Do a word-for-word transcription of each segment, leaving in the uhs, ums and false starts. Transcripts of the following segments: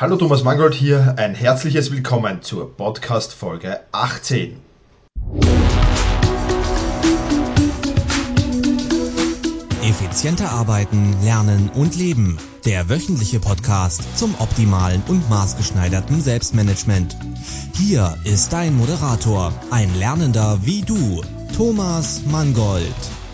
Hallo Thomas Mangold hier, ein herzliches Willkommen zur Podcast-Folge achtzehn. Effizienter arbeiten, lernen und leben. Der wöchentliche Podcast zum optimalen und maßgeschneiderten Selbstmanagement. Hier ist dein Moderator, ein Lernender wie du, Thomas Mangold.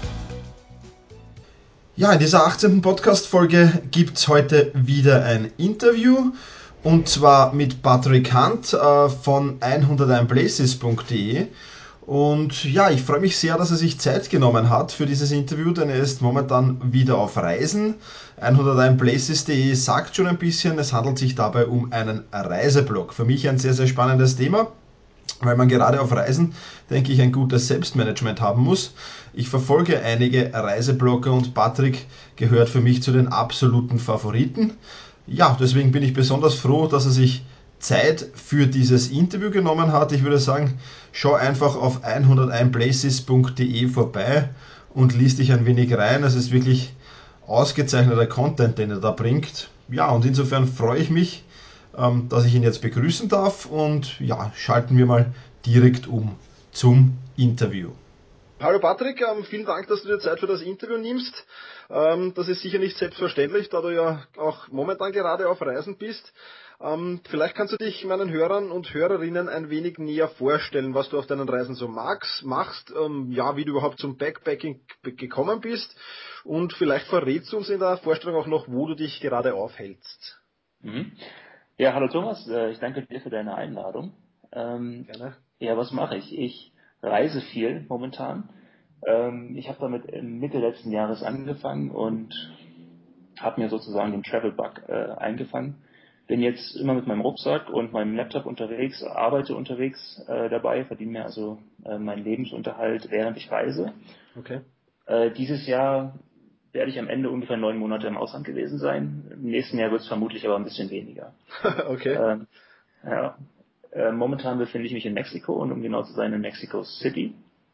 Ja, in dieser achtzehnten Podcast-Folge gibt es heute wieder ein Interview und zwar mit Patrick Hunt äh, von hunderteins places punkt de. Und ja, ich freue mich sehr, dass er sich Zeit genommen hat für dieses Interview, denn er ist momentan wieder auf Reisen. hunderteins places punkt de sagt schon ein bisschen, es handelt sich dabei um einen Reiseblog. Für mich ein sehr, sehr spannendes Thema, weil man gerade auf Reisen, denke ich, ein gutes Selbstmanagement haben muss. Ich verfolge einige Reiseblogger und Patrick gehört für mich zu den absoluten Favoriten. Ja, deswegen bin ich besonders froh, dass er sich Zeit für dieses Interview genommen hat. Ich würde sagen, schau einfach auf hunderteins places punkt de vorbei und lies dich ein wenig rein. Es ist wirklich ausgezeichneter Content, den er da bringt. Ja, und insofern freue ich mich, dass ich ihn jetzt begrüßen darf und ja, schalten wir mal direkt um zum Interview. Hallo Patrick, ähm, vielen Dank, dass du dir Zeit für das Interview nimmst. Ähm, das ist sicher nicht selbstverständlich, da du ja auch momentan gerade auf Reisen bist. Ähm, vielleicht kannst du dich meinen Hörern und Hörerinnen ein wenig näher vorstellen, was du auf deinen Reisen so magst, machst, ähm, ja, wie du überhaupt zum Backpacking gekommen bist und vielleicht verrätst du uns in der Vorstellung auch noch, wo du dich gerade aufhältst. Mhm. Ja, hallo Thomas, ich danke dir für deine Einladung. Ähm, Gerne. Ja, was mache ich? Ich reise viel momentan. Ähm, ich habe damit Mitte letzten Jahres angefangen und habe mir sozusagen den Travel Bug äh, eingefangen. Bin jetzt immer mit meinem Rucksack und meinem Laptop unterwegs, arbeite unterwegs äh, dabei, verdiene mir also äh, meinen Lebensunterhalt, während ich reise. Okay. Äh, dieses Jahr werde ich am Ende ungefähr neun Monate im Ausland gewesen sein. Im nächsten Jahr wird es vermutlich aber ein bisschen weniger. Okay. Ähm, ja. Äh, momentan befinde ich mich in Mexiko und um genau zu sein in Mexico City.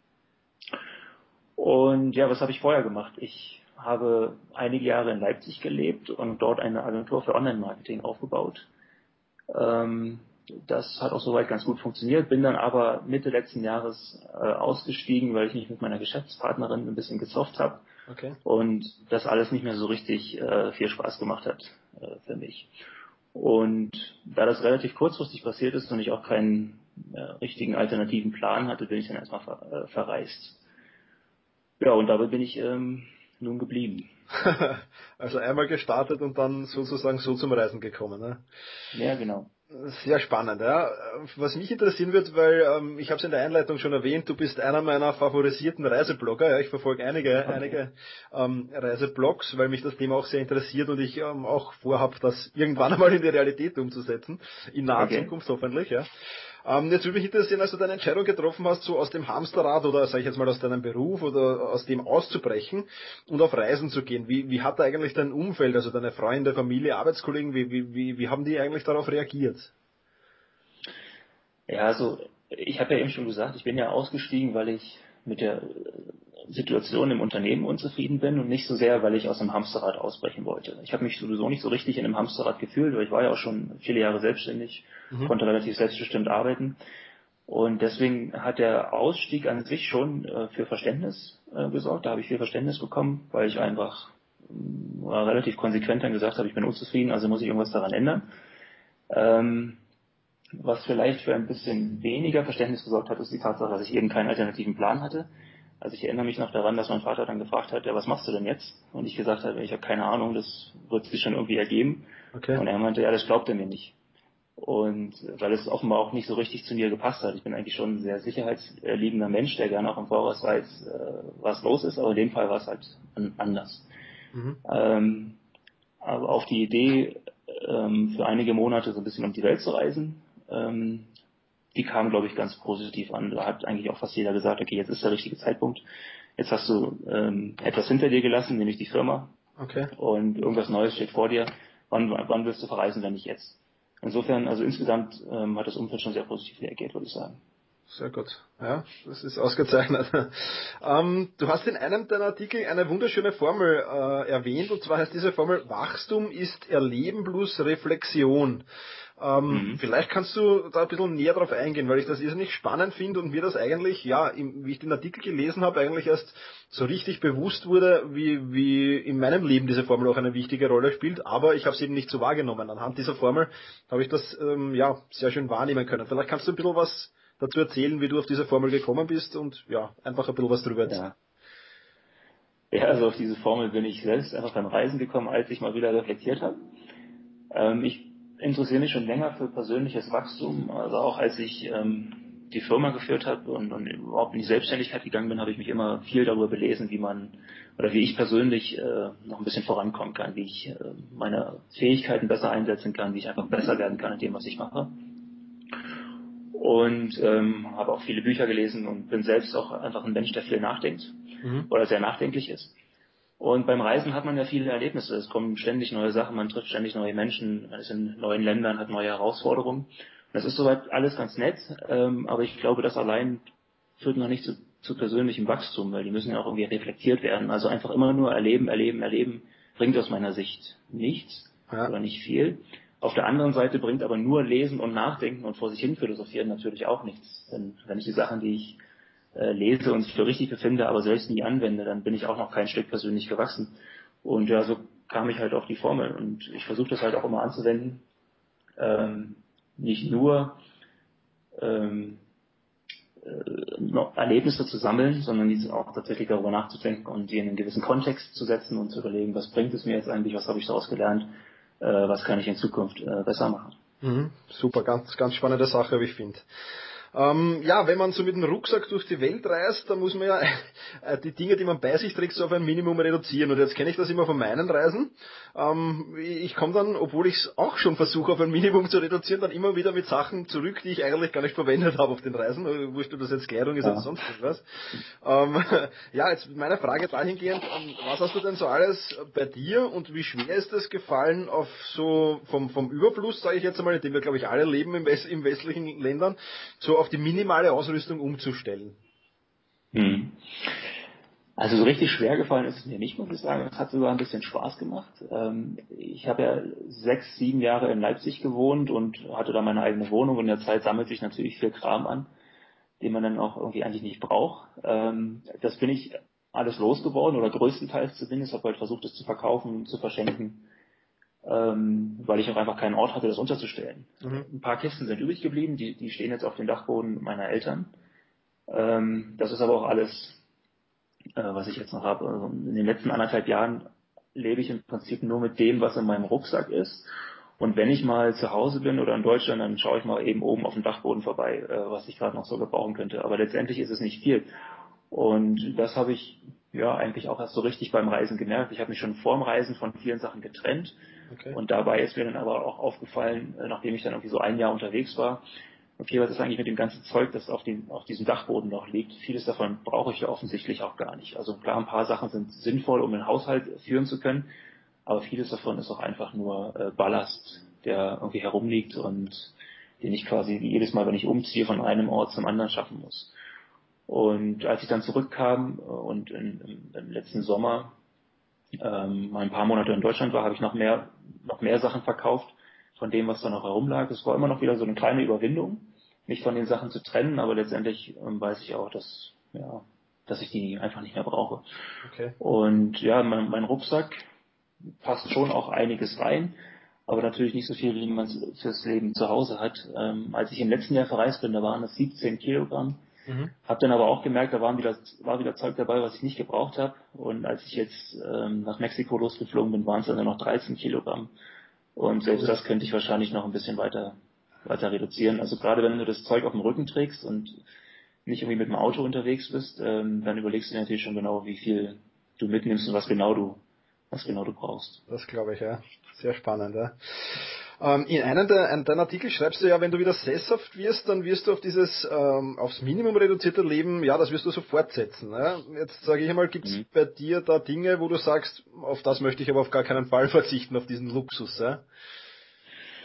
Und ja, was habe ich vorher gemacht? Ich habe einige Jahre in Leipzig gelebt und dort eine Agentur für Online-Marketing aufgebaut. Ähm, das hat auch soweit ganz gut funktioniert, bin dann aber Mitte letzten Jahres äh, ausgestiegen, weil ich mich mit meiner Geschäftspartnerin ein bisschen gezofft habe. Okay. Und das alles nicht mehr so richtig äh, viel Spaß gemacht hat äh, für mich. Und da das relativ kurzfristig passiert ist und ich auch keinen äh, richtigen alternativen Plan hatte, bin ich dann erstmal ver äh, verreist. Ja, und dabei bin ich ähm, nun geblieben. Also einmal gestartet und dann sozusagen so zum Reisen gekommen, ne? Ja, genau. Sehr spannend, ja. Was mich interessieren wird, weil ähm, ich habe es in der Einleitung schon erwähnt, du bist einer meiner favorisierten Reiseblogger. Ja, ich verfolge einige, Okay. einige ähm, Reiseblogs, weil mich das Thema auch sehr interessiert und ich ähm, auch vorhabe, das irgendwann einmal in die Realität umzusetzen, in naher Okay. Zukunft hoffentlich. Ja. Ähm, jetzt würde mich interessieren, als du deine Entscheidung getroffen hast, so aus dem Hamsterrad oder sage ich jetzt mal aus deinem Beruf oder aus dem auszubrechen und auf Reisen zu gehen. Wie, wie hat da eigentlich dein Umfeld, also deine Freunde, Familie, Arbeitskollegen, wie, wie, wie, wie haben die eigentlich darauf reagiert? Ja, also ich habe ja eben schon gesagt, ich bin ja ausgestiegen, weil ich mit der Situation im Unternehmen unzufrieden bin und nicht so sehr, weil ich aus dem Hamsterrad ausbrechen wollte. Ich habe mich sowieso nicht so richtig in einem Hamsterrad gefühlt, weil ich war ja auch schon viele Jahre selbstständig, Mhm. konnte relativ selbstbestimmt arbeiten. Und deswegen hat der Ausstieg an sich schon äh, für Verständnis äh, gesorgt. Da habe ich viel Verständnis bekommen, weil ich einfach äh, relativ konsequent dann gesagt habe, ich bin unzufrieden, also muss ich irgendwas daran ändern. Ähm, was vielleicht für ein bisschen weniger Verständnis gesorgt hat, ist die Tatsache, dass ich eben keinen alternativen Plan hatte. Also ich erinnere mich noch daran, dass mein Vater dann gefragt hat, ja, was machst du denn jetzt? Und ich gesagt habe, ich habe keine Ahnung, das wird sich schon irgendwie ergeben. Okay. Und er meinte, ja, das glaubt er mir nicht. Und weil es offenbar auch nicht so richtig zu mir gepasst hat. Ich bin eigentlich schon ein sehr sicherheitsliebender Mensch, der gerne auch im Voraus weiß, was los ist, aber in dem Fall war es halt anders. Mhm. Ähm, aber auf die Idee, ähm, für einige Monate so ein bisschen um die Welt zu reisen, ähm, die kam, glaube ich, ganz positiv an. Da hat eigentlich auch fast jeder gesagt, okay, jetzt ist der richtige Zeitpunkt. Jetzt hast du ähm, etwas hinter dir gelassen, nämlich die Firma. Okay. Und irgendwas Neues steht vor dir. Wann, wann willst du verreisen, wenn nicht jetzt? Insofern, also insgesamt ähm, hat das Umfeld schon sehr positiv reagiert, würde ich sagen. Sehr gut. Ja, das ist ausgezeichnet. ähm, du hast in einem deiner Artikel eine wunderschöne Formel äh, erwähnt, und zwar heißt diese Formel: Wachstum ist Erleben plus Reflexion. Ähm, Mhm. vielleicht kannst du da ein bisschen näher drauf eingehen, weil ich das irrsinnig spannend finde und mir das eigentlich, ja, im, wie ich den Artikel gelesen habe, eigentlich erst so richtig bewusst wurde, wie, wie in meinem Leben diese Formel auch eine wichtige Rolle spielt, aber ich habe es eben nicht so wahrgenommen. Anhand dieser Formel habe ich das ähm, ja sehr schön wahrnehmen können. Vielleicht kannst du ein bisschen was dazu erzählen, wie du auf diese Formel gekommen bist und ja, einfach ein bisschen was drüber erzählen. Ja. Ja, also auf diese Formel bin ich selbst einfach beim Reisen gekommen, als ich mal wieder reflektiert habe. Ähm, ich interessiere mich schon länger für persönliches Wachstum, also auch als ich ähm, die Firma geführt habe und, und überhaupt in die Selbstständigkeit gegangen bin, habe ich mich immer viel darüber belesen, wie man oder wie ich persönlich äh, noch ein bisschen vorankommen kann, wie ich äh, meine Fähigkeiten besser einsetzen kann, wie ich einfach besser werden kann in dem, was ich mache. Und ähm, habe auch viele Bücher gelesen und bin selbst auch einfach ein Mensch, der viel nachdenkt Mhm. oder sehr nachdenklich ist. Und beim Reisen hat man ja viele Erlebnisse. Es kommen ständig neue Sachen, man trifft ständig neue Menschen, man ist in neuen Ländern, hat neue Herausforderungen. Und das ist soweit alles ganz nett, ähm, aber ich glaube, das allein führt noch nicht zu, zu persönlichem Wachstum, weil die müssen ja auch irgendwie reflektiert werden. Also einfach immer nur erleben, erleben, erleben, bringt aus meiner Sicht nichts Ja. oder nicht viel. Auf der anderen Seite bringt aber nur Lesen und Nachdenken und vor sich hin philosophieren natürlich auch nichts. Denn wenn ich die Sachen, die ich äh, lese und für richtig befinde, aber selbst nie anwende, dann bin ich auch noch kein Stück persönlich gewachsen. Und ja, so kam ich halt auf die Formel und ich versuche das halt auch immer anzuwenden. Ähm, nicht nur ähm, äh, noch Erlebnisse zu sammeln, sondern diese auch tatsächlich darüber nachzudenken und die in einen gewissen Kontext zu setzen und zu überlegen, was bringt es mir jetzt eigentlich, was habe ich daraus gelernt, äh, was kann ich in Zukunft äh, besser machen. Mhm. Super, ganz, ganz spannende Sache, wie ich finde. Ähm, ja, wenn man so mit dem Rucksack durch die Welt reist, dann muss man ja äh, die Dinge, die man bei sich trägt, so auf ein Minimum reduzieren. Und jetzt kenne ich das immer von meinen Reisen. Ähm, ich komme dann, obwohl ich es auch schon versuche, auf ein Minimum zu reduzieren, dann immer wieder mit Sachen zurück, die ich eigentlich gar nicht verwendet habe auf den Reisen. Wurscht, ob das jetzt Kleidung ist oder Ja. sonst irgendwas. Ähm, ja, jetzt meine Frage dahingehend, ähm, was hast du denn so alles bei dir und wie schwer ist es gefallen, auf so vom, vom Überfluss, sage ich jetzt einmal, in dem wir, glaube ich, alle leben im, West, im westlichen Ländern, so auf die minimale Ausrüstung umzustellen? Hm. Also so richtig schwer gefallen ist es mir nicht, muss ich sagen. Es hat sogar ein bisschen Spaß gemacht. Ähm, ich habe ja sechs, sieben Jahre in Leipzig gewohnt und hatte da meine eigene Wohnung. In der Zeit sammelt sich natürlich viel Kram an, den man dann auch irgendwie eigentlich nicht braucht. Ähm, das bin ich alles losgeworden oder größtenteils zumindest. Habe halt versucht, es zu verkaufen, zu verschenken, ähm, weil ich auch einfach keinen Ort hatte, das unterzustellen. Mhm. Ein paar Kisten sind übrig geblieben, die, die stehen jetzt auf dem Dachboden meiner Eltern. Ähm, das ist aber auch alles, äh, was ich jetzt noch habe. Also in den letzten anderthalb Jahren lebe ich im Prinzip nur mit dem, was in meinem Rucksack ist. Und wenn ich mal zu Hause bin oder in Deutschland, dann schaue ich mal eben oben auf dem Dachboden vorbei, äh, was ich gerade noch so gebrauchen könnte. Aber letztendlich ist es nicht viel. Und das habe ich ja eigentlich auch erst so richtig beim Reisen gemerkt. Ich habe mich schon vor dem Reisen von vielen Sachen getrennt. Okay. Und dabei ist mir dann aber auch aufgefallen, äh, nachdem ich dann irgendwie so ein Jahr unterwegs war, okay, was ist eigentlich mit dem ganzen Zeug, das auf, dem, auf diesem Dachboden noch liegt? Vieles davon brauche ich ja offensichtlich auch gar nicht. Also klar, ein paar Sachen sind sinnvoll, um den Haushalt führen zu können, aber vieles davon ist auch einfach nur äh, Ballast, der irgendwie herumliegt und den ich quasi jedes Mal, wenn ich umziehe, von einem Ort zum anderen schaffen muss. Und als ich dann zurückkam äh, und in, im, im letzten Sommer ähm, mal ein paar Monate in Deutschland war, habe ich noch mehr, noch mehr Sachen verkauft von dem, was da noch herumlag. Es war immer noch wieder so eine kleine Überwindung, mich von den Sachen zu trennen, aber letztendlich ähm, weiß ich auch, dass, ja, dass ich die einfach nicht mehr brauche. Okay. Und ja, mein, mein Rucksack passt schon auch einiges rein, aber natürlich nicht so viel, wie man es fürs Leben zu Hause hat. Ähm, als ich im letzten Jahr verreist bin, da waren es siebzehn Kilogramm. Mhm. Hab dann aber auch gemerkt, da waren wieder, war wieder Zeug dabei, was ich nicht gebraucht habe. Und als ich jetzt ähm, nach Mexiko losgeflogen bin, waren es dann nur noch dreizehn Kilogramm. Und selbst das könnte ich wahrscheinlich noch ein bisschen weiter, weiter reduzieren. Also gerade wenn du das Zeug auf dem Rücken trägst und nicht irgendwie mit dem Auto unterwegs bist, ähm, dann überlegst du dir natürlich schon genau, wie viel du mitnimmst und was genau du, was genau du brauchst. Das glaube ich, ja. Sehr spannend, ja. Ähm, in einem der, einem deiner Artikel schreibst du ja, wenn du wieder sesshaft wirst, dann wirst du auf dieses ähm, aufs Minimum reduzierte Leben, ja, das wirst du so fortsetzen. Ja? Jetzt sage ich einmal, gibt es Mhm. bei dir da Dinge, wo du sagst, auf das möchte ich aber auf gar keinen Fall verzichten, auf diesen Luxus, ja?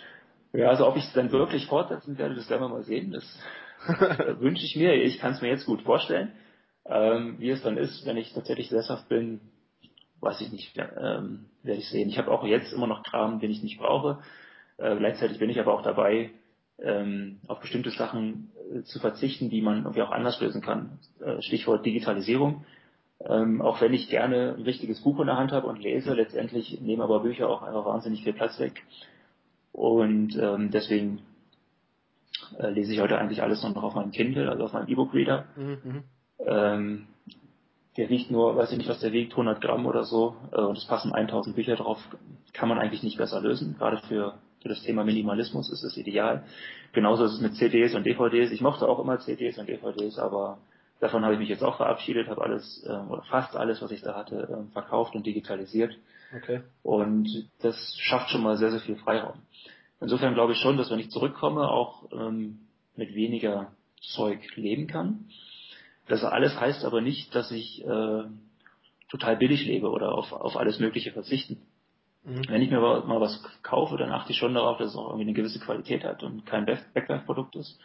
Ja, also ob ich es dann wirklich fortsetzen werde, das werden wir mal sehen. Das wünsche ich mir. Ich kann es mir jetzt gut vorstellen. Ähm, wie es dann ist, wenn ich tatsächlich sesshaft bin, weiß ich nicht, ähm, werde ich sehen. Ich habe auch jetzt immer noch Kram, den ich nicht brauche. Äh, gleichzeitig bin ich aber auch dabei, ähm, auf bestimmte Sachen äh, zu verzichten, die man irgendwie auch anders lösen kann. Äh, Stichwort Digitalisierung. Ähm, auch wenn ich gerne ein richtiges Buch in der Hand habe und lese, letztendlich nehmen aber Bücher auch einfach wahnsinnig viel Platz weg. Und ähm, deswegen äh, lese ich heute eigentlich alles nur noch auf meinem Kindle, also auf meinem E-Book-Reader. Mhm. Ähm, der wiegt nur, weiß ich nicht, was der wiegt, hundert Gramm oder so, äh, und es passen tausend Bücher drauf, kann man eigentlich nicht besser lösen. Gerade für, für das Thema Minimalismus ist es ideal. Genauso ist es mit C Ds und D V Ds. Ich mochte auch immer C Ds und D V Ds, aber davon habe ich mich jetzt auch verabschiedet, habe alles, äh, oder fast alles, was ich da hatte, äh, verkauft und digitalisiert. Okay. Und das schafft schon mal sehr, sehr viel Freiraum. Insofern glaube ich schon, dass wenn ich zurückkomme, auch ähm, mit weniger Zeug leben kann. Das alles heißt aber nicht, dass ich äh, total billig lebe oder auf, auf alles Mögliche verzichten. Mhm. Wenn ich mir mal was kaufe, dann achte ich schon darauf, dass es auch irgendwie eine gewisse Qualität hat und kein Wegwerfprodukt ist.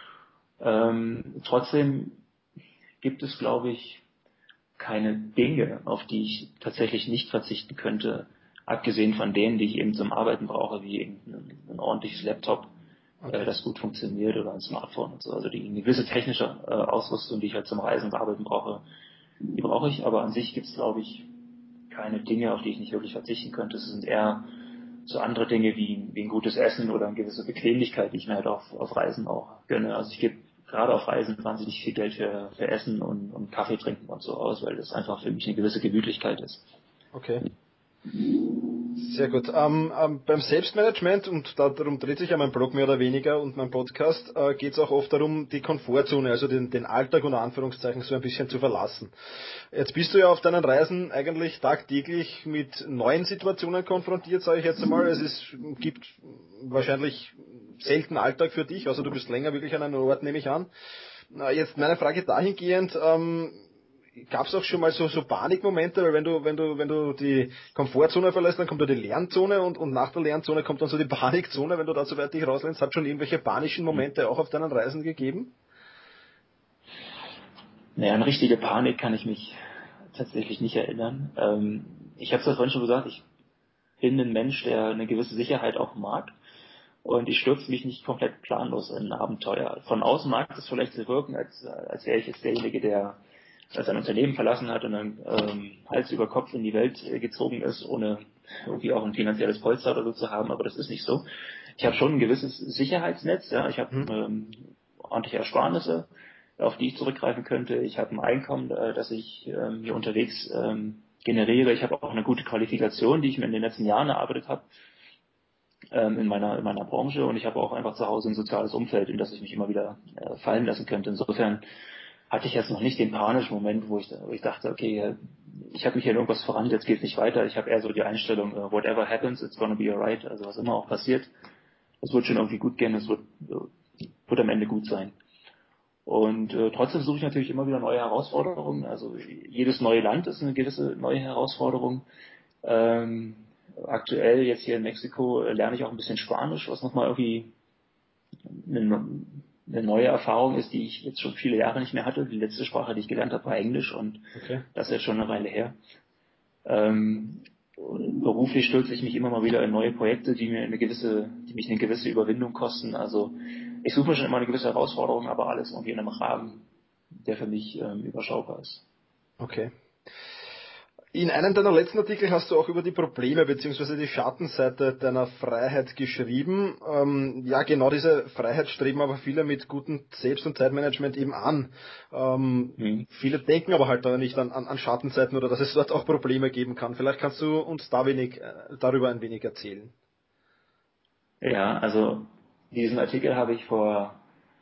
Ähm, trotzdem gibt es, glaube ich, keine Dinge, auf die ich tatsächlich nicht verzichten könnte, abgesehen von denen, die ich eben zum Arbeiten brauche, wie eben ein, ein ordentliches Laptop, äh, Okay. das gut funktioniert, oder ein Smartphone und so. Also die eine gewisse technische äh, Ausrüstung, die ich halt zum Reisen und Arbeiten brauche, die brauche ich, aber an sich gibt es, glaube ich, keine Dinge, auf die ich nicht wirklich verzichten könnte. Es sind eher so andere Dinge wie, wie ein gutes Essen oder eine gewisse Bequemlichkeit, die ich mir halt auf, auf Reisen auch gönne. Also ich gebe gerade auf Reisen wahnsinnig viel Geld für, für Essen und, und Kaffee trinken und so aus, weil das einfach für mich eine gewisse Gemütlichkeit ist. Okay. Sehr gut. Ähm, ähm, beim Selbstmanagement, und darum dreht sich ja mein Blog mehr oder weniger und mein Podcast, äh, geht es auch oft darum, die Komfortzone, also den, den Alltag unter Anführungszeichen so ein bisschen zu verlassen. Jetzt bist du ja auf deinen Reisen eigentlich tagtäglich mit neuen Situationen konfrontiert, sage ich jetzt einmal. Es ist, gibt wahrscheinlich selten Alltag für dich, also du bist länger wirklich an einem Ort, nehme ich an. Na, jetzt meine Frage dahingehend, ähm, gab es auch schon mal so, so Panikmomente, weil wenn du, wenn du, wenn du die Komfortzone verlässt, dann kommt da die Lernzone und, und nach der Lernzone kommt dann so die Panikzone, wenn du da so weit dich rauslehnst. Hat schon irgendwelche panischen Momente auch auf deinen Reisen gegeben? Naja, an richtige Panik kann ich mich tatsächlich nicht erinnern. Ähm, ich habe es ja vorhin schon gesagt, ich bin ein Mensch, der eine gewisse Sicherheit auch mag. Und ich stürze mich nicht komplett planlos in ein Abenteuer. Von außen mag es vielleicht so wirken, als, als wäre ich jetzt derjenige, der sein Unternehmen verlassen hat und dann ähm, Hals über Kopf in die Welt äh, gezogen ist, ohne irgendwie auch ein finanzielles Polster oder so zu haben, aber das ist nicht so. Ich habe schon ein gewisses Sicherheitsnetz, ja, ich habe Hm? ähm, ordentliche Ersparnisse, auf die ich zurückgreifen könnte. Ich habe ein Einkommen, äh, das ich ähm, hier unterwegs ähm, generiere. Ich habe auch eine gute Qualifikation, die ich mir in den letzten Jahren erarbeitet habe ähm, in meiner in meiner Branche, und ich habe auch einfach zu Hause ein soziales Umfeld, in das ich mich immer wieder äh, fallen lassen könnte. Insofern hatte ich jetzt noch nicht den panischen Moment, wo ich, wo ich dachte, okay, ich habe mich hier in irgendwas voran, jetzt geht es nicht weiter. Ich habe eher so die Einstellung, uh, whatever happens, it's gonna be alright. Also was immer auch passiert, es wird schon irgendwie gut gehen, es wird, wird am Ende gut sein. Und äh, trotzdem suche ich natürlich immer wieder neue Herausforderungen. Also jedes neue Land ist eine gewisse neue Herausforderung. Ähm, aktuell jetzt hier in Mexiko äh, lerne ich auch ein bisschen Spanisch, was nochmal irgendwie eine, eine neue Erfahrung ist, die ich jetzt schon viele Jahre nicht mehr hatte. Die letzte Sprache, die ich gelernt habe, war Englisch, und Okay. das ist jetzt schon eine Weile her. Ähm, beruflich stürze ich mich immer mal wieder in neue Projekte, die mir eine gewisse, die mich eine gewisse Überwindung kosten. Also ich suche mir schon immer eine gewisse Herausforderung, aber alles irgendwie in einem Rahmen, der für mich ähm, überschaubar ist. Okay. In einem deiner letzten Artikel hast du auch über die Probleme bzw. die Schattenseite deiner Freiheit geschrieben. Ähm, ja, genau diese Freiheit streben aber viele mit gutem Selbst- und Zeitmanagement eben an. Ähm, Hm. viele denken aber halt da nicht an, an, an Schattenseiten oder dass es dort auch Probleme geben kann. Vielleicht kannst du uns da wenig, äh, darüber ein wenig erzählen. Ja, also diesen Artikel habe ich vor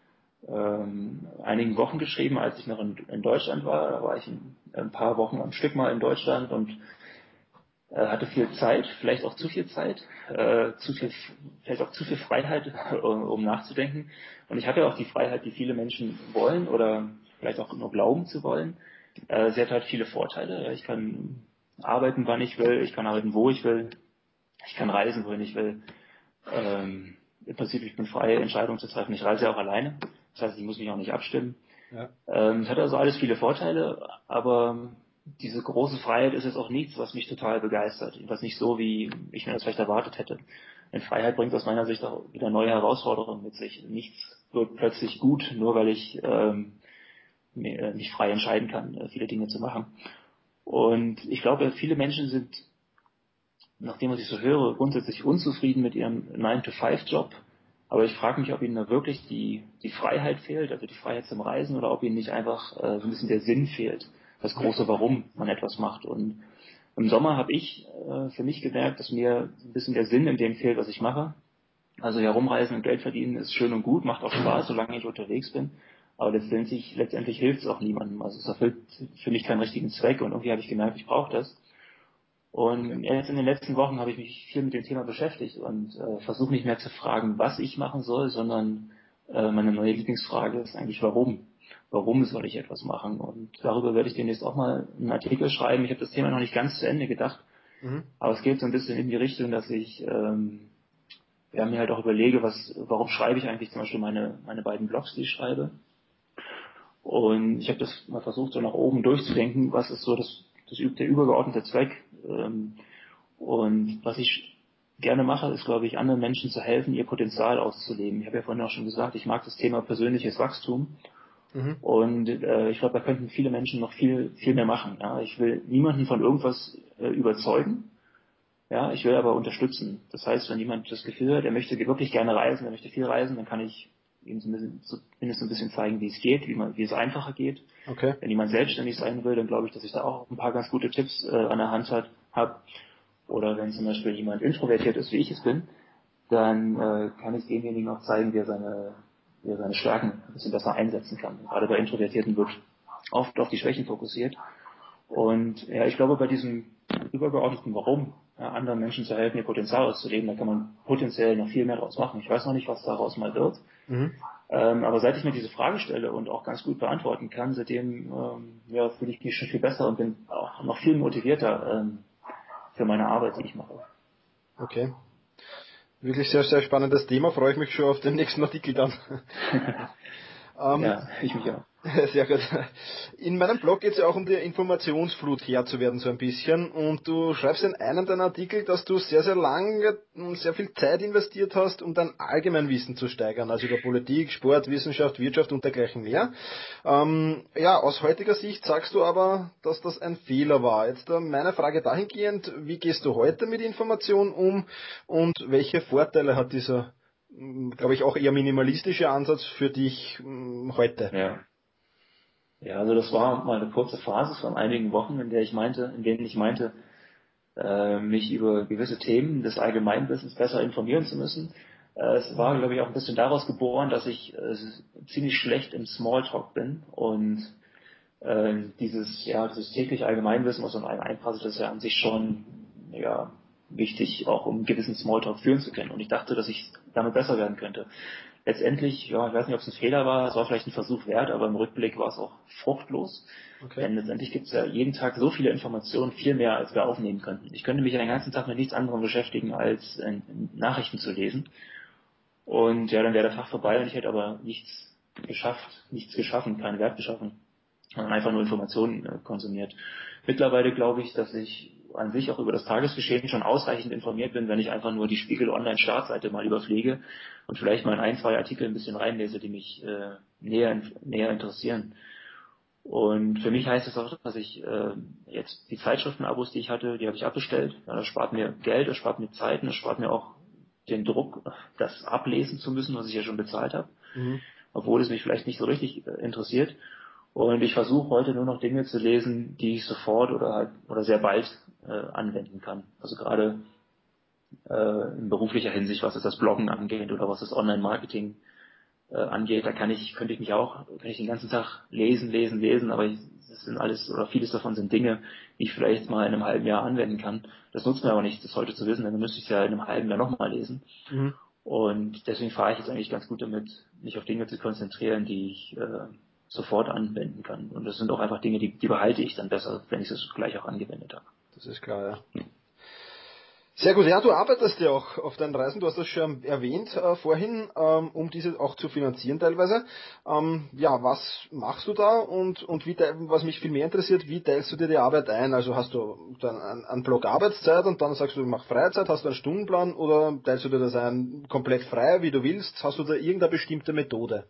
ähm, einigen Wochen geschrieben, als ich noch in, in Deutschland war. Da war ich ein, ein paar Wochen am Stück mal in Deutschland und äh, hatte viel Zeit, vielleicht auch zu viel Zeit, äh, zu viel, vielleicht auch zu viel Freiheit, um, um nachzudenken. Und ich habe ja auch die Freiheit, die viele Menschen wollen oder vielleicht auch nur glauben zu wollen. Äh, sie hat halt viele Vorteile. Ich kann arbeiten, wann ich will, ich kann arbeiten, wo ich will, ich kann reisen, wohin ich will. Ähm, im Prinzip, ich bin frei, Entscheidungen zu treffen. Ich reise ja auch alleine. Das heißt, ich muss mich auch nicht abstimmen. Ja. Ähm, es hat also alles viele Vorteile, aber diese große Freiheit ist jetzt auch nichts, was mich total begeistert. Was nicht so, wie ich mir das vielleicht erwartet hätte. Denn Freiheit bringt aus meiner Sicht auch wieder neue Herausforderungen mit sich. Nichts wird plötzlich gut, nur weil ich ähm, mich frei entscheiden kann, viele Dinge zu machen. Und ich glaube, viele Menschen sind, nachdem was ich so höre, grundsätzlich unzufrieden mit ihrem nine to five Job. Aber ich frage mich, ob ihnen da wirklich die, die Freiheit fehlt, also die Freiheit zum Reisen, oder ob ihnen nicht einfach äh, so ein bisschen der Sinn fehlt, das große Warum man etwas macht. Und im Sommer habe ich äh, für mich gemerkt, dass mir ein bisschen der Sinn in dem fehlt, was ich mache. Also herumreisen und Geld verdienen ist schön und gut, macht auch Spaß, solange ich unterwegs bin. Aber letztendlich, letztendlich hilft es auch niemandem. Also es erfüllt für mich keinen richtigen Zweck und irgendwie habe ich gemerkt, ich brauche das. Und Okay. jetzt in den letzten Wochen habe ich mich viel mit dem Thema beschäftigt und äh, versuche nicht mehr zu fragen, was ich machen soll, sondern äh, meine neue Lieblingsfrage ist eigentlich, warum? Warum soll ich etwas machen? Und darüber werde ich demnächst auch mal einen Artikel schreiben. Ich habe das Thema noch nicht ganz zu Ende gedacht, Mhm. aber es geht so ein bisschen in die Richtung, dass ich ähm, ja, mir halt auch überlege, was, warum schreibe ich eigentlich zum Beispiel meine, meine beiden Blogs, die ich schreibe. Und ich habe das mal versucht, so nach oben durchzudenken, was ist so das, das der übergeordnete Zweck. Ähm, und was ich gerne mache, ist, glaube ich, anderen Menschen zu helfen, ihr Potenzial auszuleben. Ich habe ja vorhin auch schon gesagt, ich mag das Thema persönliches Wachstum. Mhm. Und äh, ich glaube, da könnten viele Menschen noch viel, viel mehr machen. Ja? Ich will niemanden von irgendwas äh, überzeugen. Ja, ich will aber unterstützen. Das heißt, wenn jemand das Gefühl hat, er möchte wirklich gerne reisen, er möchte viel reisen, dann kann ich ihm zumindest ein bisschen zeigen, wie es geht, wie man, wie es einfacher geht. Okay. Wenn jemand selbstständig sein will, dann glaube ich, dass ich da auch ein paar ganz gute Tipps äh, an der Hand habe. Oder wenn zum Beispiel jemand introvertiert ist, wie ich es bin, dann äh, kann ich demjenigen auch zeigen, wie er seine, wie er seine Stärken ein bisschen besser einsetzen kann. Gerade bei Introvertierten wird oft auf die Schwächen fokussiert. Und ja, ich glaube, bei diesem übergeordneten Warum, ja, anderen Menschen zu helfen, ihr Potenzial auszuleben, da kann man potenziell noch viel mehr draus machen. Ich weiß noch nicht, was daraus mal wird. Mhm. Ähm, aber seit ich mir diese Frage stelle und auch ganz gut beantworten kann, seitdem ähm, ja, fühle ich mich schon viel besser und bin auch noch viel motivierter ähm, für meine Arbeit, die ich mache. Okay. Wirklich sehr, sehr spannendes Thema. Freue ich mich schon auf den nächsten Artikel dann. ähm, Ja, ich mich auch. Sehr gut. In meinem Blog geht es ja auch um die Informationsflut Herr zu werden, so ein bisschen. Und du schreibst in einem deiner Artikel, dass du sehr, sehr lange und sehr viel Zeit investiert hast, um dein Allgemeinwissen zu steigern. Also über Politik, Sport, Wissenschaft, Wirtschaft und dergleichen mehr. Ähm, ja, aus heutiger Sicht sagst du aber, dass das ein Fehler war. Jetzt äh, meine Frage dahingehend, wie gehst du heute mit Information um und welche Vorteile hat dieser, glaube ich, auch eher minimalistische Ansatz für dich mh, heute? Ja. Ja, also das war mal eine kurze Phase von einigen Wochen, in der ich meinte, in denen ich meinte, äh, mich über gewisse Themen des Allgemeinwissens besser informieren zu müssen. Äh, es war, glaube ich, auch ein bisschen daraus geboren, dass ich äh, ziemlich schlecht im Smalltalk bin und äh, dieses, ja, dieses tägliche Allgemeinwissen, was so einem einprasselt, ist ja an sich schon, ja, wichtig, auch um einen gewissen Smalltalk führen zu können. Und ich dachte, dass ich damit besser werden könnte. Letztendlich, ja, ich weiß nicht, ob es ein Fehler war, es war vielleicht ein Versuch wert, aber im Rückblick war es auch fruchtlos. Okay. Denn letztendlich gibt es ja jeden Tag so viele Informationen, viel mehr, als wir aufnehmen könnten. Ich könnte mich ja den ganzen Tag mit nichts anderem beschäftigen, als äh, Nachrichten zu lesen. Und ja, dann wäre der Tag vorbei und ich hätte aber nichts geschafft, nichts geschaffen, keinen Wert geschaffen, sondern einfach nur Informationen äh, konsumiert. Mittlerweile glaube ich, dass ich an sich auch über das Tagesgeschehen schon ausreichend informiert bin, wenn ich einfach nur die Spiegel Online-Startseite mal überfliege und vielleicht mal in ein, zwei Artikel ein bisschen reinlese, die mich äh, näher, näher interessieren. Und für mich heißt es auch, dass ich äh, jetzt die Zeitschriftenabos, die ich hatte, die habe ich abbestellt. Ja, das spart mir Geld, das spart mir Zeit, das spart mir auch den Druck, das ablesen zu müssen, was ich ja schon bezahlt habe, Mhm. obwohl es mich vielleicht nicht so richtig äh, interessiert. Und ich versuche heute nur noch Dinge zu lesen, die ich sofort oder halt oder sehr bald äh, anwenden kann. Also gerade äh, in beruflicher Hinsicht, was es das Bloggen angeht oder was das Online-Marketing äh, angeht, da kann ich, könnte ich mich auch, kann ich den ganzen Tag lesen, lesen, lesen, aber ich, das sind alles oder vieles davon sind Dinge, die ich vielleicht mal in einem halben Jahr anwenden kann. Das nutzt mir aber nicht, das heute zu wissen, denn dann müsste ich es ja in einem halben Jahr nochmal lesen. Mhm. Und deswegen fahre ich jetzt eigentlich ganz gut damit, mich auf Dinge zu konzentrieren, die ich äh, sofort anwenden kann. Und das sind auch einfach Dinge, die, die behalte ich dann besser, wenn ich es gleich auch angewendet habe. Das ist klar, ja. Sehr gut, ja, du arbeitest ja auch auf deinen Reisen, du hast das schon erwähnt äh, vorhin, ähm, um diese auch zu finanzieren teilweise. Ähm, ja, was machst du da und und wie was mich viel mehr interessiert, wie teilst du dir die Arbeit ein? Also hast du dann einen, einen Block Arbeitszeit und dann sagst du, ich mache Freizeit, hast du einen Stundenplan oder teilst du dir das ein komplett frei, wie du willst? Hast du da irgendeine bestimmte Methode?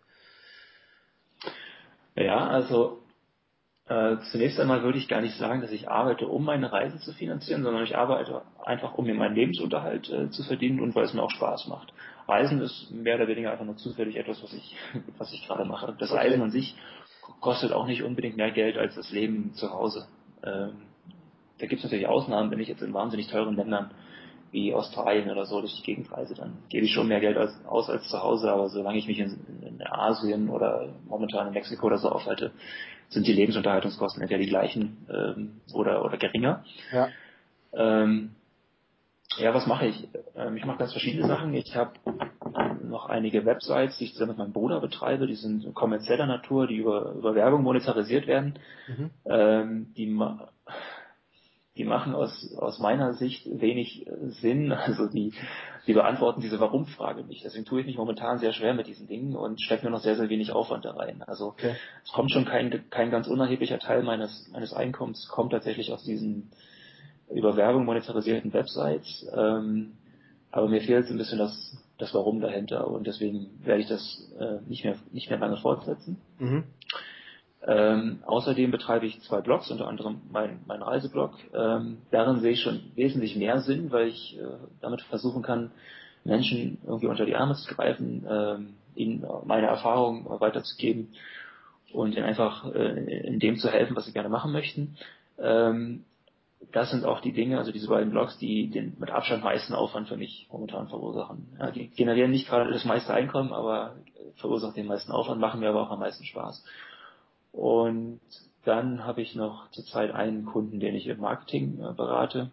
Ja, also Äh, zunächst einmal würde ich gar nicht sagen, dass ich arbeite, um meine Reise zu finanzieren, sondern ich arbeite einfach, um mir meinen Lebensunterhalt äh, zu verdienen und weil es mir auch Spaß macht. Reisen ist mehr oder weniger einfach nur zufällig etwas, was ich, was ich gerade mache. Das Okay. Reisen an sich kostet auch nicht unbedingt mehr Geld als das Leben zu Hause. Ähm, da gibt es natürlich Ausnahmen, wenn ich jetzt in wahnsinnig teuren Ländern wie Australien oder so durch die Gegend reise, dann gebe ich schon mehr Geld als, aus als zu Hause, aber solange ich mich in, in Asien oder momentan in Mexiko oder so aufhalte, sind die Lebensunterhaltungskosten entweder die gleichen ähm, oder, oder geringer. Ja. Ähm, ja, was mache ich? Ähm, ich mache ganz verschiedene Sachen. Ich habe noch einige Websites, die ich zusammen mit meinem Bruder betreibe, die sind kommerzieller Natur, die über, über Werbung monetarisiert werden. Mhm. Ähm, die ma die machen aus, aus meiner Sicht wenig Sinn. Also die, die beantworten diese Warum-Frage nicht. Deswegen tue ich mich momentan sehr schwer mit diesen Dingen und stecke mir noch sehr, sehr wenig Aufwand da rein. Also Okay. es kommt schon kein, kein ganz unerheblicher Teil meines, meines Einkommens, kommt tatsächlich aus diesen über Werbung monetarisierten Websites. Ähm, aber mir fehlt so ein bisschen das, das Warum dahinter und deswegen werde ich das äh, nicht mehr, nicht mehr lange fortsetzen. Mhm. Ähm, außerdem betreibe ich zwei Blogs, unter anderem mein, mein Reiseblog. Ähm, darin sehe ich schon wesentlich mehr Sinn, weil ich äh, damit versuchen kann, Menschen irgendwie unter die Arme zu greifen, ähm, ihnen meine Erfahrungen weiterzugeben und ihnen einfach äh, in dem zu helfen, was sie gerne machen möchten. Ähm, das sind auch die Dinge, also diese beiden Blogs, die den mit Abstand meisten Aufwand für mich momentan verursachen. Ja, die generieren nicht gerade das meiste Einkommen, aber verursachen den meisten Aufwand, machen mir aber auch am meisten Spaß. Und dann habe ich noch zurzeit einen Kunden, den ich im Marketing äh, berate.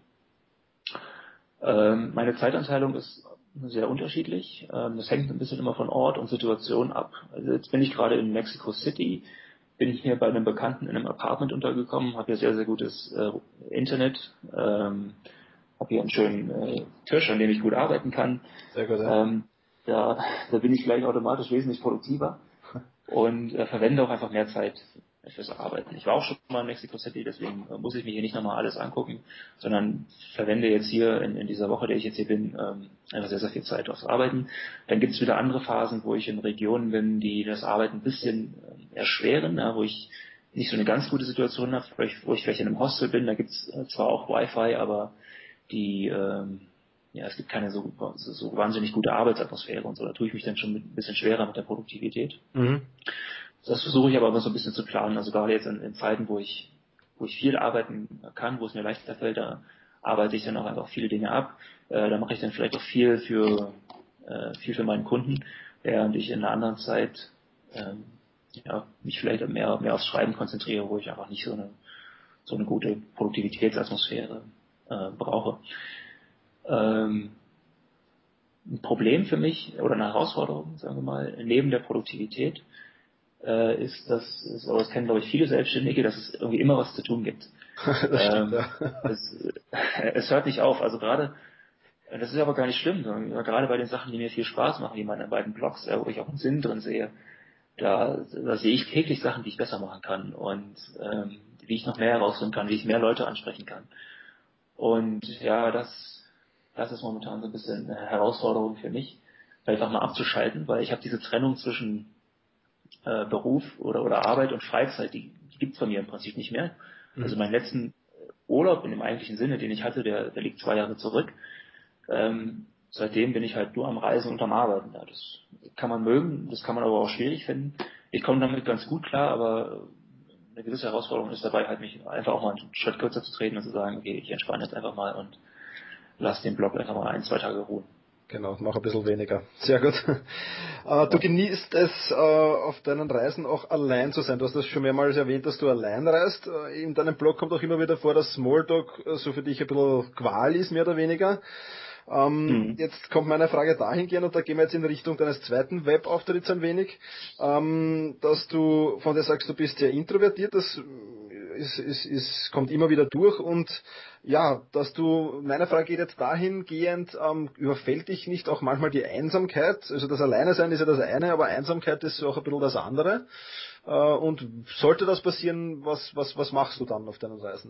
Ähm, meine Zeitanteilung ist sehr unterschiedlich. Ähm, das hängt ein bisschen immer von Ort und Situation ab. Also jetzt bin ich gerade in Mexico City, bin ich hier bei einem Bekannten in einem Apartment untergekommen, habe hier sehr, sehr gutes äh, Internet, ähm, habe hier einen schönen äh, Tisch, an dem ich gut arbeiten kann. Sehr gut, ja. Ähm, da, da bin ich gleich automatisch wesentlich produktiver und äh, verwende auch einfach mehr Zeit fürs Arbeiten. Ich war auch schon mal in Mexico City, deswegen äh, muss ich mir hier nicht nochmal alles angucken, sondern verwende jetzt hier in, in dieser Woche, der ich jetzt hier bin, ähm, einfach sehr, sehr viel Zeit aufs Arbeiten. Dann gibt es wieder andere Phasen, wo ich in Regionen bin, die das Arbeiten ein bisschen äh, erschweren, ja, wo ich nicht so eine ganz gute Situation habe, wo ich, wo ich vielleicht in einem Hostel bin, da gibt es äh, zwar auch Wi-Fi, aber die ähm, ja, es gibt keine so, so, so wahnsinnig gute Arbeitsatmosphäre und so. Da tue ich mich dann schon mit, ein bisschen schwerer mit der Produktivität. Mhm. Das versuche ich aber immer so ein bisschen zu planen. Also gerade jetzt in, in Zeiten, wo ich, wo ich viel arbeiten kann, wo es mir leichter fällt, da arbeite ich dann auch einfach viele Dinge ab. Äh, da mache ich dann vielleicht auch viel für, äh, viel für meinen Kunden, während ich in einer anderen Zeit ähm, ja, mich vielleicht mehr, mehr aufs Schreiben konzentriere, wo ich einfach nicht so eine, so eine gute Produktivitätsatmosphäre äh, brauche. Ähm, ein Problem für mich oder eine Herausforderung, sagen wir mal, neben der Produktivität äh, ist, dass, ist, aber das kennen glaube ich viele Selbstständige, dass es irgendwie immer was zu tun gibt. Das stimmt, Ähm, ja. es, es hört nicht auf. Also gerade, das ist aber gar nicht schlimm, sondern gerade bei den Sachen, die mir viel Spaß machen, wie meine beiden Blogs, äh, wo ich auch einen Sinn drin sehe, da, da sehe ich täglich Sachen, die ich besser machen kann und ähm, wie ich noch mehr herausfinden kann, wie ich mehr Leute ansprechen kann. Und ja, das, das ist momentan so ein bisschen eine Herausforderung für mich, einfach mal abzuschalten, weil ich habe diese Trennung zwischen äh, Beruf oder, oder Arbeit und Freizeit, die, die gibt es bei mir im Prinzip nicht mehr. Also Mhm. meinen letzten Urlaub in dem eigentlichen Sinne, den ich hatte, der, der liegt zwei Jahre zurück. Ähm, seitdem bin ich halt nur am Reisen und am Arbeiten. Ja, das kann man mögen, das kann man aber auch schwierig finden. Ich komme damit ganz gut klar, aber eine gewisse Herausforderung ist dabei, halt mich einfach auch mal einen Schritt kürzer zu treten und zu sagen, okay, ich entspanne jetzt einfach mal und lass den Blog einfach mal ein, zwei Tage ruhen. Genau, mach ein bisschen weniger. Sehr gut. Äh, du Ja. genießt es, äh, auf deinen Reisen auch allein zu sein. Du hast das schon mehrmals erwähnt, dass du allein reist. Äh, in deinem Blog kommt auch immer wieder vor, dass Smalltalk äh, so für dich ein bisschen Qual ist, mehr oder weniger. Ähm, Mhm. jetzt kommt meine Frage dahingehend, und da gehen wir jetzt in Richtung deines zweiten Webauftritts ein wenig, ähm, dass du von dir sagst, du bist sehr introvertiert. Das ist, ist, ist, kommt immer wieder durch und ja, dass du, meine Frage geht jetzt dahingehend, ähm, überfällt dich nicht auch manchmal die Einsamkeit? Also das Alleine sein ist ja das eine, aber Einsamkeit ist auch ein bisschen das andere. Äh, und sollte das passieren, was, was, was machst du dann auf deinen Reisen?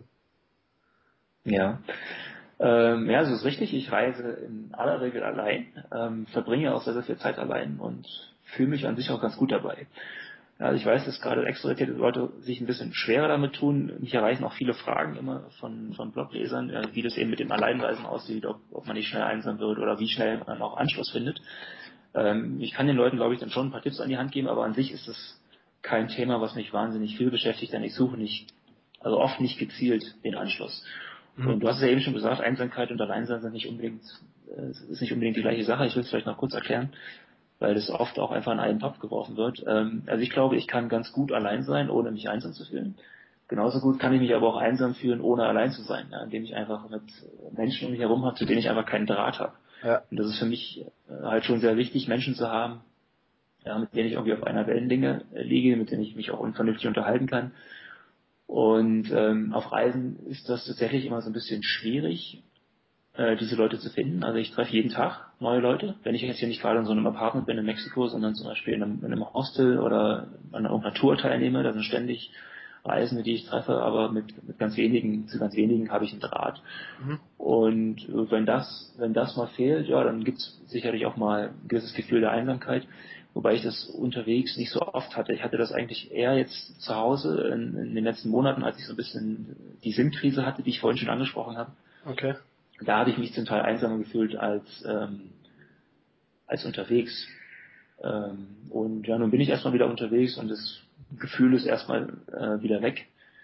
Ja. Ähm, ja, das ist richtig. Ich reise in aller Regel allein, ähm, verbringe auch sehr, sehr viel Zeit allein und fühle mich an sich auch ganz gut dabei. Ja, also ich weiß, dass gerade extrovertierte Leute sich ein bisschen schwerer damit tun. Mich erreichen auch viele Fragen immer von, von Bloglesern, äh, wie das eben mit dem Alleinreisen aussieht, ob, ob man nicht schnell einsam wird oder wie schnell man auch Anschluss findet. Ähm, ich kann den Leuten, glaube ich, dann schon ein paar Tipps an die Hand geben, aber an sich ist es kein Thema, was mich wahnsinnig viel beschäftigt, denn ich suche nicht, also oft nicht gezielt den Anschluss. Und du hast es ja eben schon gesagt, Einsamkeit und Alleinsein sind nicht unbedingt, äh, ist nicht unbedingt die gleiche Sache. Ich will es vielleicht noch kurz erklären, weil das oft auch einfach in einen Topf geworfen wird. Ähm, also ich glaube, ich kann ganz gut allein sein, ohne mich einsam zu fühlen. Genauso gut kann ich mich aber auch einsam fühlen, ohne allein zu sein, ja, indem ich einfach mit Menschen um mich herum habe, zu denen ich einfach keinen Draht habe. Ja. Und das ist für mich äh, halt schon sehr wichtig, Menschen zu haben, ja, mit denen ich irgendwie auf einer Wellenlänge äh, liege, mit denen ich mich auch vernünftig unterhalten kann. Und ähm, auf Reisen ist das tatsächlich immer so ein bisschen schwierig, äh, diese Leute zu finden. Also ich treffe jeden Tag neue Leute. Wenn ich jetzt hier nicht gerade in so einem Apartment bin in Mexiko, sondern zum Beispiel in einem, in einem Hostel oder an irgendeiner Tour teilnehme, da sind ständig Reisende, die ich treffe, aber mit, mit ganz wenigen, zu ganz wenigen habe ich einen Draht. Mhm. Und äh, wenn das, wenn das mal fehlt, ja, dann gibt es sicherlich auch mal ein gewisses Gefühl der Einsamkeit. Wobei ich das unterwegs nicht so oft hatte. Ich hatte das eigentlich eher jetzt zu Hause in, in den letzten Monaten, als ich so ein bisschen die Sinnkrise hatte, die ich vorhin schon angesprochen habe. Okay. Da habe ich mich zum Teil einsamer gefühlt als, ähm, als unterwegs. Ähm, und ja, nun bin ich erstmal wieder unterwegs und das Gefühl ist erstmal äh, wieder weg.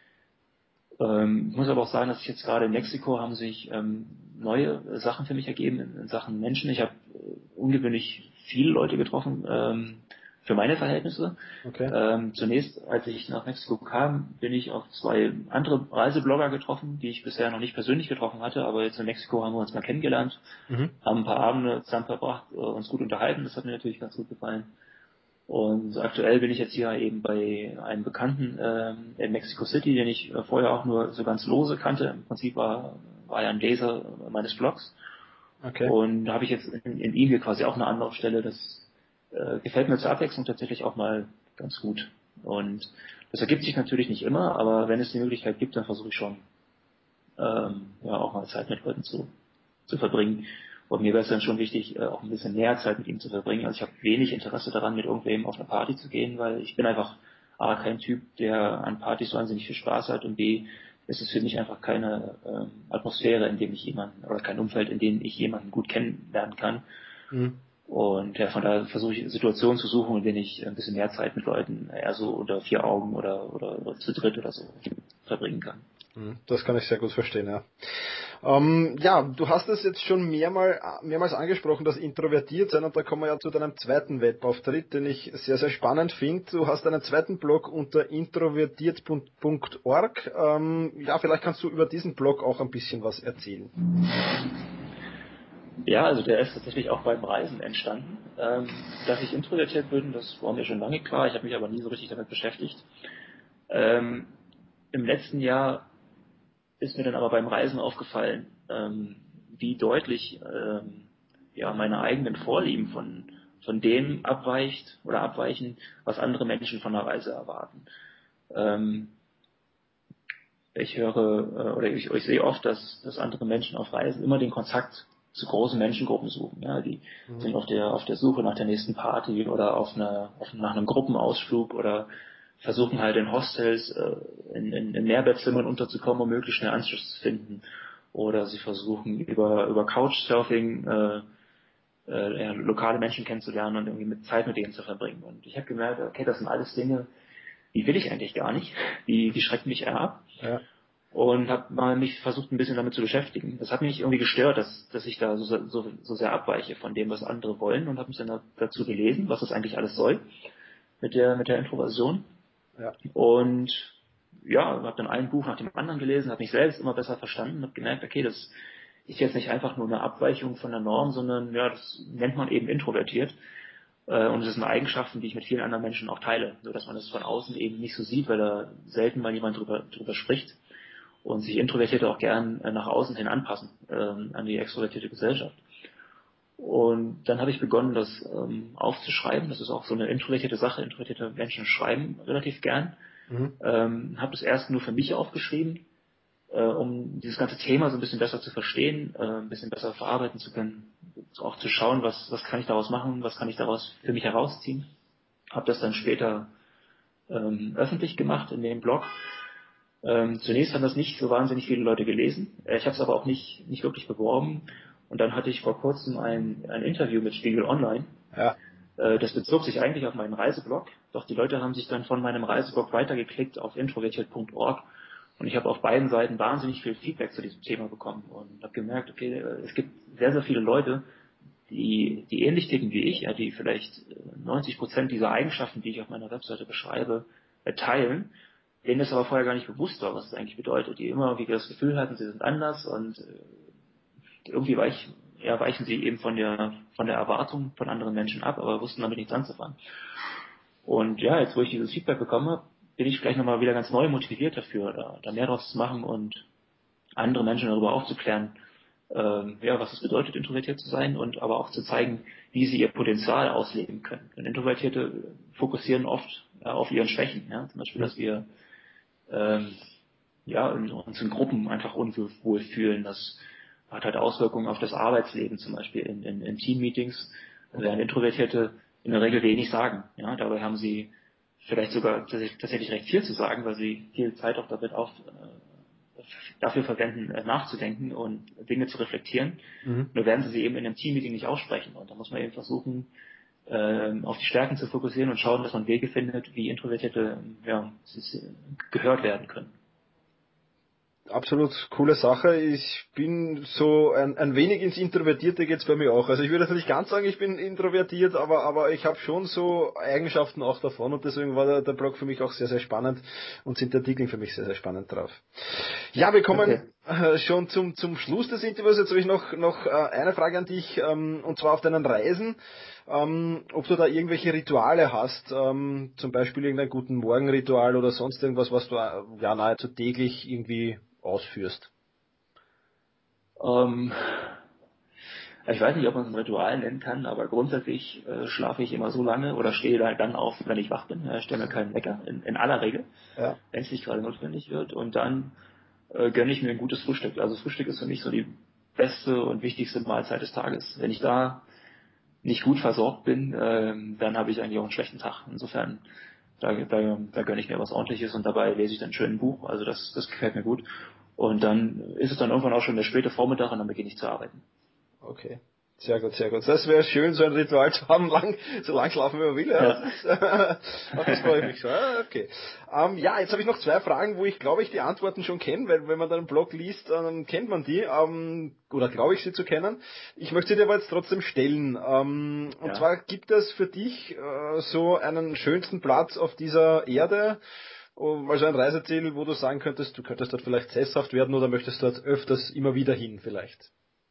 Ähm, ich muss aber auch sagen, dass ich jetzt gerade in Mexiko haben sich ähm, neue Sachen für mich ergeben in, in Sachen Menschen. Ich habe äh, ungewöhnlich viele Leute getroffen ähm, für meine Verhältnisse. Okay. Ähm, zunächst, als ich nach Mexiko kam, bin ich auf zwei andere Reiseblogger getroffen, die ich bisher noch nicht persönlich getroffen hatte, aber jetzt in Mexiko haben wir uns mal kennengelernt, Mhm. haben ein paar Abende zusammen verbracht, äh, uns gut unterhalten. Das hat mir natürlich ganz gut gefallen. Und aktuell bin ich jetzt hier eben bei einem Bekannten ähm, in Mexico City, den ich äh, vorher auch nur so ganz lose kannte. Im Prinzip war, war er ein Leser meines Blogs. Okay. Und da habe ich jetzt in, in ihm hier quasi auch eine Anlaufstelle. Das äh, gefällt mir zur Abwechslung tatsächlich auch mal ganz gut. Und das ergibt sich natürlich nicht immer, aber wenn es die Möglichkeit gibt, dann versuche ich schon, ähm, ja, auch mal Zeit mit Leuten zu, zu verbringen. Und mir wäre es dann schon wichtig, äh, auch ein bisschen mehr Zeit mit ihm zu verbringen. Also ich habe wenig Interesse daran, mit irgendwem auf eine Party zu gehen, weil ich bin einfach A, kein Typ, der an Partys so wahnsinnig viel Spaß hat, und B, ist es für mich einfach keine ähm, Atmosphäre, in dem ich jemanden, oder kein Umfeld, in dem ich jemanden gut kennenlernen kann. Mhm. Und ja, von daher versuche ich Situationen zu suchen, in denen ich ein bisschen mehr Zeit mit Leuten eher so unter vier Augen oder, oder, oder zu dritt oder so verbringen kann. Das kann ich sehr gut verstehen, ja. Ähm, ja, du hast es jetzt schon mehrmal, mehrmals angesprochen, das Introvertiertsein, und da kommen wir ja zu deinem zweiten Webauftritt, den ich sehr, sehr spannend finde. Du hast einen zweiten Blog unter introvertiert punkt org. Ähm, ja, vielleicht kannst du über diesen Blog auch ein bisschen was erzählen. Ja, also der ist tatsächlich auch beim Reisen entstanden. Ähm, dass ich introvertiert bin, das war mir schon lange klar, ich habe mich aber nie so richtig damit beschäftigt. Ähm, Im letzten Jahr ist mir dann aber beim Reisen aufgefallen, ähm, wie deutlich ähm, ja, meine eigenen Vorlieben von, von dem abweicht oder abweichen, was andere Menschen von der Reise erwarten. Ähm, ich höre äh, oder ich, ich sehe oft, dass, dass andere Menschen auf Reisen immer den Kontakt zu großen Menschengruppen suchen. Ja, die Mhm. sind auf der auf der Suche nach der nächsten Party oder auf einer auf, nach einem Gruppenausflug oder versuchen halt in Hostels äh, in, in, in Mehrbettzimmern unterzukommen, um möglichst schnell Anschluss zu finden. Oder sie versuchen über über Couchsurfing äh, äh, ja, lokale Menschen kennenzulernen und irgendwie mit Zeit mit denen zu verbringen. Und ich habe gemerkt, okay, das sind alles Dinge, die will ich eigentlich gar nicht. Die, die schrecken mich eher ab. Ja. Und habe mal mich versucht, ein bisschen damit zu beschäftigen. Das hat mich irgendwie gestört, dass, dass ich da so, so, so sehr abweiche von dem, was andere wollen, und habe mich dann da, dazu gelesen, was das eigentlich alles soll mit der mit der Introversion. Ja. Und ja, habe dann ein Buch nach dem anderen gelesen, habe mich selbst immer besser verstanden, habe gemerkt, okay, das ist jetzt nicht einfach nur eine Abweichung von der Norm, sondern ja, das nennt man eben introvertiert. Äh, und es sind Eigenschaften, die ich mit vielen anderen Menschen auch teile, nur dass man das von außen eben nicht so sieht, weil da selten mal jemand drüber, drüber spricht und sich Introvertierte auch gern äh, nach außen hin anpassen ähm, an die extrovertierte Gesellschaft. Und dann habe ich begonnen, das ähm, aufzuschreiben. Das ist auch so eine introvertierte Sache. Introvertierte Menschen schreiben relativ gern. Mhm. Ähm, habe das erst nur für mich aufgeschrieben, äh, um dieses ganze Thema so ein bisschen besser zu verstehen, äh, ein bisschen besser verarbeiten zu können, auch zu schauen, was, was kann ich daraus machen, was kann ich daraus für mich herausziehen. Habe das dann später ähm, öffentlich gemacht in dem Blog. Ähm, zunächst haben das nicht so wahnsinnig viele Leute gelesen. Äh, ich habe es aber auch nicht, nicht wirklich beworben. Und dann hatte ich vor kurzem ein, ein Interview mit Spiegel Online. Ja. Äh, das bezog sich eigentlich auf meinen Reiseblog. Doch die Leute haben sich dann von meinem Reiseblog weitergeklickt auf introvertiert punkt org. Und ich habe auf beiden Seiten wahnsinnig viel Feedback zu diesem Thema bekommen. Und habe gemerkt, okay, äh, es gibt sehr, sehr viele Leute, die, die ähnlich ticken wie ich, ja, die vielleicht neunzig Prozent dieser Eigenschaften, die ich auf meiner Webseite beschreibe, äh, teilen, denen das aber vorher gar nicht bewusst war, was das eigentlich bedeutet, die immer irgendwie das Gefühl hatten, sie sind anders und äh, irgendwie weich, ja, weichen sie eben von der von der Erwartung von anderen Menschen ab, aber wussten damit nichts anzufangen. Und ja, jetzt wo ich dieses Feedback bekommen habe, bin ich vielleicht nochmal wieder ganz neu motiviert dafür, da, da mehr draus zu machen und andere Menschen darüber aufzuklären, ähm, ja, was es bedeutet, introvertiert zu sein und aber auch zu zeigen, wie sie ihr Potenzial ausleben können. Denn Introvertierte fokussieren oft ja, auf ihren Schwächen, ja, zum Beispiel, dass wir ähm, ja, in, uns in Gruppen einfach unwohl fühlen. Das hat halt Auswirkungen auf das Arbeitsleben, zum Beispiel in, in, in Teammeetings, während Introvertierte in der Regel wenig sagen. Ja, dabei haben sie vielleicht sogar tatsächlich, tatsächlich recht viel zu sagen, weil sie viel Zeit auch damit auf, äh, dafür verwenden, äh, nachzudenken und Dinge zu reflektieren. Mhm. Nur werden sie sie eben in einem Teammeeting nicht aussprechen. Und da muss man eben versuchen, äh, auf die Stärken zu fokussieren und schauen, dass man Wege findet, wie Introvertierte ja, gehört werden können. Absolut coole Sache. Ich bin so ein, ein wenig ins Introvertierte geht's bei mir auch. Also ich würde jetzt nicht ganz sagen, ich bin introvertiert, aber aber ich habe schon so Eigenschaften auch davon und deswegen war der, der Blog für mich auch sehr, sehr spannend und sind die Artikel für mich sehr, sehr spannend drauf. Ja, wir kommen okay. äh, schon zum zum Schluss des Interviews. Jetzt habe ich noch noch äh, eine Frage an dich, ähm, und zwar auf deinen Reisen. Ähm, ob du da irgendwelche Rituale hast, ähm, zum Beispiel irgendein guten Morgenritual oder sonst irgendwas, was du äh, ja nahezu täglich irgendwie ausführst? Ähm, ich weiß nicht, ob man es ein Ritual nennen kann, aber grundsätzlich äh, schlafe ich immer so lange oder stehe halt dann auf, wenn ich wach bin. Ich stelle mir keinen Wecker, in, in aller Regel, Ja. wenn es nicht gerade notwendig wird. Und dann äh, gönne ich mir ein gutes Frühstück. Also Frühstück ist für mich so die beste und wichtigste Mahlzeit des Tages. Wenn ich da nicht gut versorgt bin, ähm, dann habe ich eigentlich auch einen schlechten Tag. Insofern, da, da, da gönne ich mir was Ordentliches und dabei lese ich dann schön ein Buch. Also das, das gefällt mir gut. Und dann ist es dann irgendwann auch schon der späte Vormittag und dann beginne ich zu arbeiten. Okay. Sehr gut, sehr gut. Das wäre schön, so ein Ritual zu haben, lang, so lang schlafen wie man will. Ja. Ja. Das, ist, auf das freue ich mich schon. Ja, okay. Ähm, ja, jetzt habe ich noch zwei Fragen, wo ich glaube ich die Antworten schon kenne, weil wenn man deinen Blog liest, dann kennt man die, ähm, oder glaube ich sie zu kennen. Ich möchte sie dir aber jetzt trotzdem stellen. Ähm, und Ja. zwar, gibt es für dich äh, so einen schönsten Platz auf dieser Erde, also ein Reiseziel, wo du sagen könntest, du könntest dort vielleicht sesshaft werden oder möchtest dort öfters immer wieder hin vielleicht?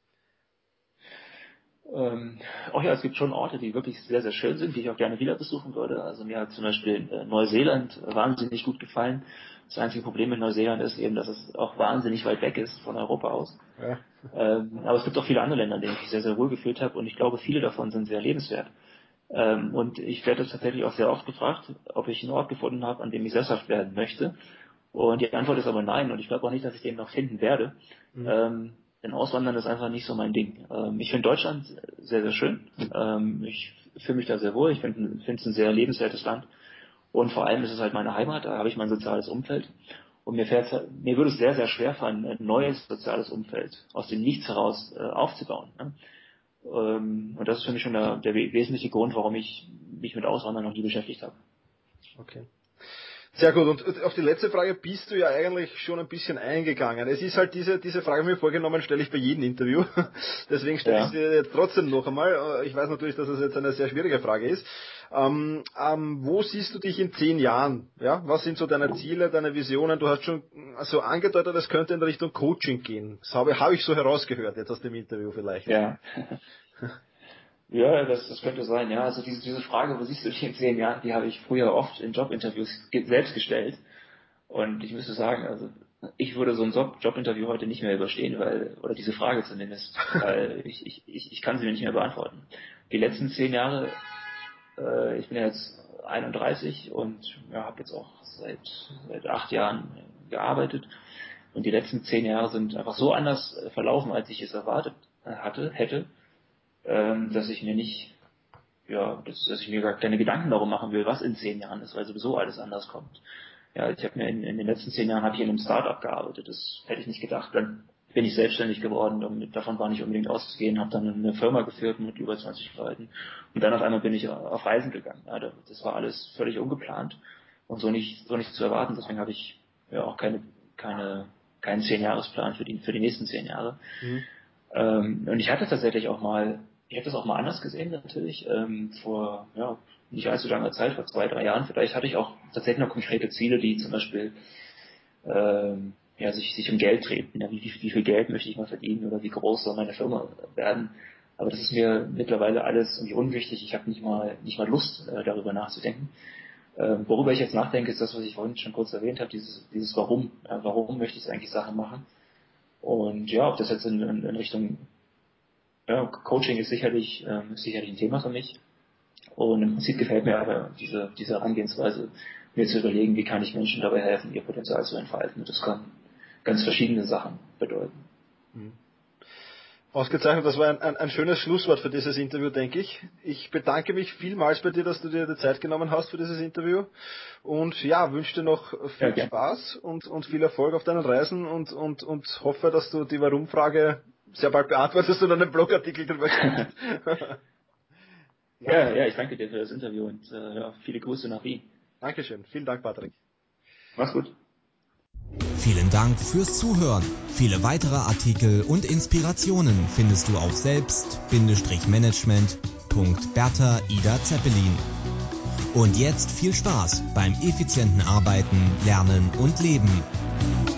Ähm, auch ja, es gibt schon Orte, die wirklich sehr, sehr schön sind, die ich auch gerne wieder besuchen würde. Also mir hat zum Beispiel äh, Neuseeland wahnsinnig gut gefallen. Das einzige Problem mit Neuseeland ist eben, dass es auch wahnsinnig weit weg ist von Europa aus. Ja. Ähm, aber es gibt auch viele andere Länder, in denen ich mich sehr, sehr wohl gefühlt habe und ich glaube, viele davon sind sehr lebenswert. Ähm, und ich werde tatsächlich auch sehr oft gefragt, ob ich einen Ort gefunden habe, an dem ich sesshaft werden möchte. Und die Antwort ist aber nein und ich glaube auch nicht, dass ich den noch finden werde. Mhm. Ähm, denn Auswandern ist einfach nicht so mein Ding. Ähm, ich finde Deutschland sehr, sehr schön. Ähm, ich fühle mich da sehr wohl. Ich finde es ein sehr lebenswertes Land. Und vor allem ist es halt meine Heimat. Da habe ich mein soziales Umfeld. Und mir, fährt's, mir würde es sehr, sehr schwer fallen, ein neues soziales Umfeld aus dem Nichts heraus äh, aufzubauen. Ne? Ähm, und das ist für mich schon der, der wesentliche Grund, warum ich mich mit Auswandern noch nie beschäftigt habe. Okay. Sehr gut. Und auf die letzte Frage bist du ja eigentlich schon ein bisschen eingegangen. Es ist halt diese, diese Frage mir vorgenommen, stelle ich bei jedem Interview. Deswegen stelle ich Ja. sie jetzt trotzdem noch einmal. Ich weiß natürlich, dass es jetzt eine sehr schwierige Frage ist. Ähm, ähm, wo siehst du dich in zehn Jahren? Ja, was sind so deine Ziele, deine Visionen? Du hast schon so angedeutet, es könnte in Richtung Coaching gehen. Das habe, habe ich so herausgehört jetzt aus dem Interview vielleicht. Ja. Ja, das, das könnte sein, ja. Also diese, diese Frage, wo siehst du dich in zehn Jahren, die habe ich früher oft in Jobinterviews ge- selbst gestellt. Und ich müsste sagen, also ich würde so ein Job, Jobinterview heute nicht mehr überstehen, weil, oder diese Frage zumindest, weil ich, ich, ich, ich kann sie mir nicht mehr beantworten. Die letzten zehn Jahre, äh, ich bin ja jetzt einunddreißig und ja, habe jetzt auch seit, seit acht Jahren gearbeitet. Und die letzten zehn Jahre sind einfach so anders verlaufen, als ich es erwartet hatte, hätte, ähm, dass ich mir nicht, ja, dass, dass ich mir gar keine Gedanken darum machen will, was in zehn Jahren ist, weil sowieso alles anders kommt. Ja, ich habe mir in, in den letzten zehn Jahren habe ich in einem Startup gearbeitet, das hätte ich nicht gedacht. Dann bin ich selbstständig geworden, und davon war nicht unbedingt auszugehen, habe dann eine Firma geführt mit über zwanzig Leuten und dann auf einmal bin ich auf Reisen gegangen. Ja, das war alles völlig ungeplant und so nicht so nicht zu erwarten. Deswegen habe ich ja auch keine keine keinen Zehn-Jahresplan für die für die nächsten zehn Jahre. Mhm. Ähm, und ich hatte tatsächlich auch mal, ich hätte das auch mal anders gesehen natürlich, ähm, vor ja, nicht allzu langer Zeit, vor zwei, drei Jahren vielleicht, hatte ich auch tatsächlich noch konkrete Ziele, die zum Beispiel ähm, ja, sich, sich um Geld treten. Ja, wie, wie, wie viel Geld möchte ich mal verdienen oder wie groß soll meine Firma werden. Aber das ist mir mittlerweile alles irgendwie unwichtig. Ich habe nicht mal nicht mal Lust, äh, darüber nachzudenken. Ähm, worüber ich jetzt nachdenke, ist das, was ich vorhin schon kurz erwähnt habe, dieses, dieses Warum. Ja, warum möchte ich eigentlich Sachen machen? Und ja, ob das jetzt in, in, in Richtung ja, Coaching ist sicherlich, ähm, ist sicherlich ein Thema für mich. Und im Prinzip gefällt mir aber diese, diese Herangehensweise, mir zu überlegen, wie kann ich Menschen dabei helfen, ihr Potenzial zu entfalten. Und das kann ganz verschiedene Sachen bedeuten. Mhm. Ausgezeichnet, das war ein, ein, ein schönes Schlusswort für dieses Interview, denke ich. Ich bedanke mich vielmals bei dir, dass du dir die Zeit genommen hast für dieses Interview und ja, wünsche dir noch viel ja, Spaß und, und viel Erfolg auf deinen Reisen und, und, und hoffe, dass du die Warum-Frage sehr bald beantwortest und einen Blogartikel drüber schreibst. ja. ja, ja, ich danke dir für das Interview und äh, ja, viele Grüße nach Wien. Dankeschön, vielen Dank, Patrick. Mach's gut. Vielen Dank fürs Zuhören. Viele weitere Artikel und Inspirationen findest du auf selbst-management punkt bertha ida zeppelin. Und jetzt viel Spaß beim effizienten Arbeiten, Lernen und Leben.